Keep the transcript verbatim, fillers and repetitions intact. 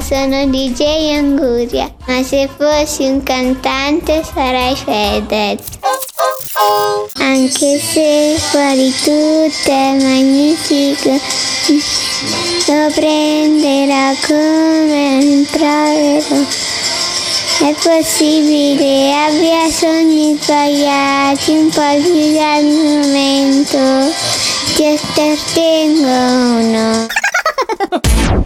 sono D J Anguria, ma se fossi un cantante sarei Fedez. Anche se fuori tutto è magnifico, lo prenderò come un rimprovero. È possibile, abbia sogni sbagliati, un po' di al momento, ti appartengo o no?